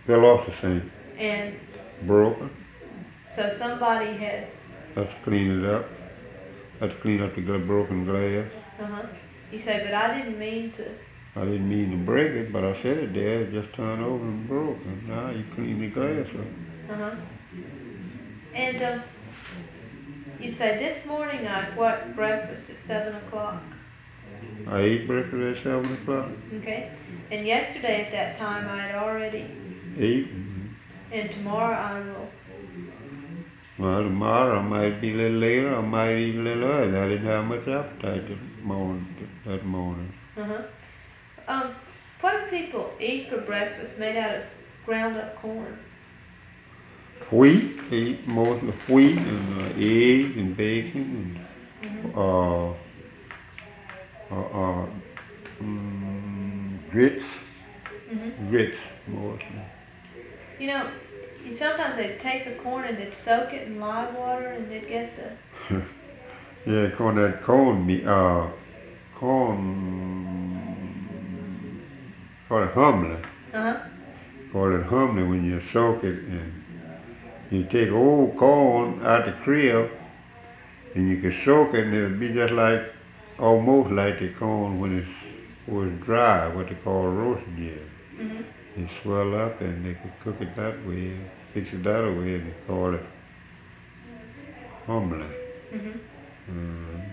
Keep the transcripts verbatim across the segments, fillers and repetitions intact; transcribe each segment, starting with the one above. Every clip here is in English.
Fell off the sink. And Broken. so somebody has. Let's clean it up. Let's clean up the gla- broken glass. Uh-huh. You say, but I didn't mean to. I didn't mean to break it, but I set it there. It just turned over and broke. And now you clean the glass up. Uh-huh. And um, you say, this morning I what breakfast at seven o'clock. I ate breakfast at seven o'clock. Okay. And yesterday at that time I had already. Eight. And tomorrow I will. Well, tomorrow I might be a little later. I might eat a little early. I didn't have much appetite this morning, that morning. Uh-huh. Um, what do people eat for breakfast made out of ground up corn? Wheat. They eat mostly wheat and uh, eggs and bacon and Mm-hmm. uh, uh, uh, mm, grits. Mm-hmm. Grits mostly. You know, you sometimes they take the corn and they'd soak it in live water and they'd get the. Yeah, call that corn meat. Uh, corn. Call it humbly. Uh-huh. Call it humbly when you soak it and you take old corn out the crib and you can soak it and it'll be just like almost like the corn when it's when it's dry, what they call roasting it. Mm-hmm. It swell up and they can cook it that way, fix it that way, and they call it humbly. Mm-hmm. Mm.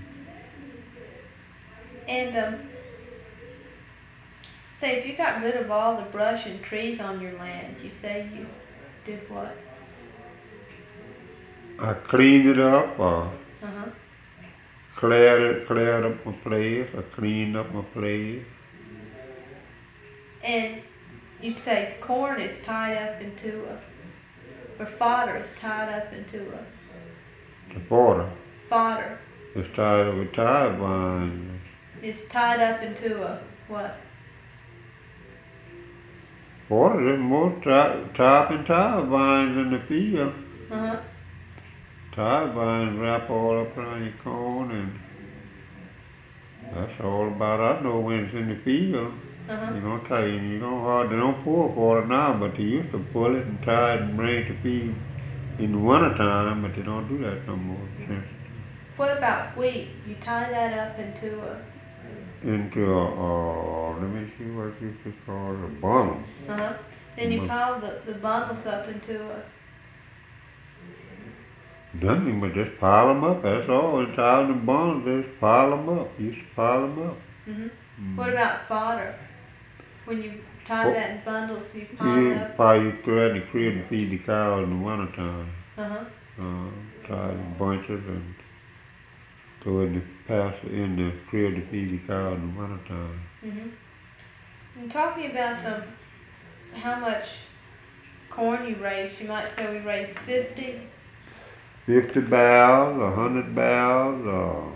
And um, say if you got rid of all the brush and trees on your land, you say you did what? I cleaned it up, or Uh-huh. cleared it, cleared up my place, I cleaned up my place. And you say corn is tied up into a, or fodder is tied up into a, The border fodder is tied with tie vines. is tied up into a, what? Border is more tie, top and tie vines in the field. Uh-huh. Tie vines wrap all up around your corn, and that's all about I know when it's in the field. Uh-huh. You don't tie it, you don't hard, they don't pull for it now, but they used to pull it and tie it and bring it to feed in the winter time, but they don't do that no more since What about wheat? You tie that up into a, into a, uh, let me see what you could call it, a bundle. uh-huh. Then you Mhm. pile the, the bundles up into a, Nothing but just pile them up, that's all. It's out in the bundles, just pile them up. You used to pile them up. mm-hmm. Mm. What about fodder? When you tie Well, that in bundles, you pile it You up? probably you throw that in the crib to feed the cows in the winter time. Uh-huh. Uh, tie it in bunches and throw it in the pasture in the crib to feed the cows in the winter time. Mm-hmm. And talking about um, how much corn you raised, you might say we raised fifty. Fifty barrels, a hundred barrels, or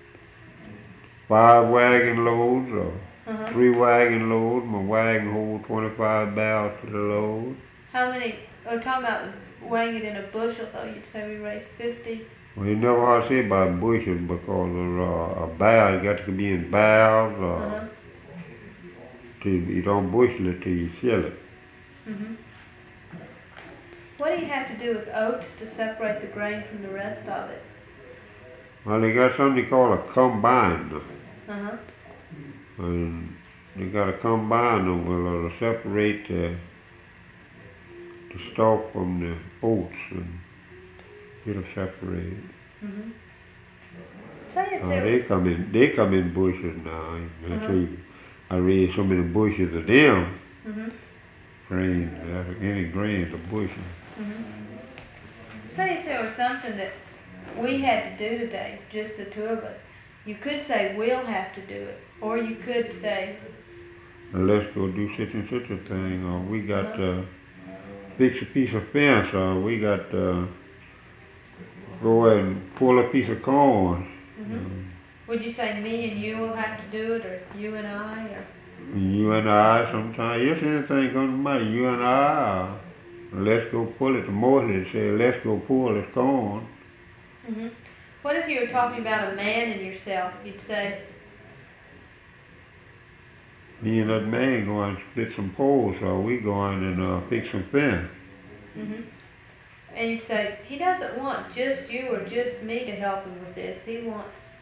five wagon loads, or Uh-huh. three wagon loads. My wagon holds twenty-five barrels to the load. How many, oh, talking about weighing it in a bushel though, you'd say we raised fifty. Well, you never hard to say about bushels because of, uh, a barrel, you got to be in barrels, uh, Uh-huh. till you don't bushel it till you fill it. Mm-hmm. What do you have to do with oats to separate the grain from the rest of it? Well, they got something they call a combiner. Uh-huh. And they got a combiner will uh, separate the, the stalk from the oats and it'll separate. Mm-hmm. Say if Uh, there they was, come in, they come in bushes now. I Uh-huh. see, I raised so many bushes of them. mm-hmm. Grains, uh, any grains of bushes. Mm-hmm. Say if there was something that we had to do today, just the two of us, you could say we'll have to do it, or you could say, Now let's go do such and such a thing, or we got Uh-huh. to fix a piece of fence, or we got to go and pull a piece of corn. mm-hmm. Um, Would you say me and you will have to do it, or you and I, or? You and I, sometimes, yes, anything comes to mind, you and I, uh, let's go pull it. Mostly say, let's go pull this corn. Mm-hmm. What if you were talking about a man and yourself? You'd say, Me and that man going to split some poles, or we going and uh, fix some fence. Mhm. And you say, he doesn't want just you or just me to help him with this. He wants